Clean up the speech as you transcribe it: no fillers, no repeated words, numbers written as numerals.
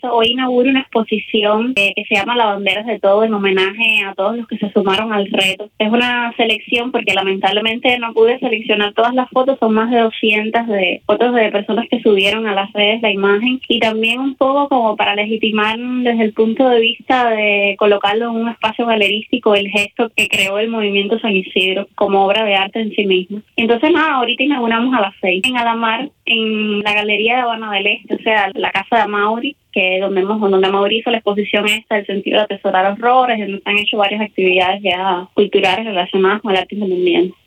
Hoy inauguro una exposición que se llama Lavanderas de Todo, en homenaje a todos los que se sumaron al reto. Es una selección porque lamentablemente no pude seleccionar todas las fotos, son más de 200 de fotos de personas que subieron a las redes la imagen, y también un poco como para legitimar desde el punto de vista de colocarlo en un espacio galerístico el gesto que creó el movimiento San Isidro como obra de arte en sí mismo. Entonces nada, ahorita inauguramos a las 6 en Alamar, en la Galería de Habana del Este, o sea, la casa de Amaury, que donde Amaury hizo la exposición esta, el sentido de atesorar horrores, donde se han hecho varias actividades ya culturales relacionadas con el arte independiente.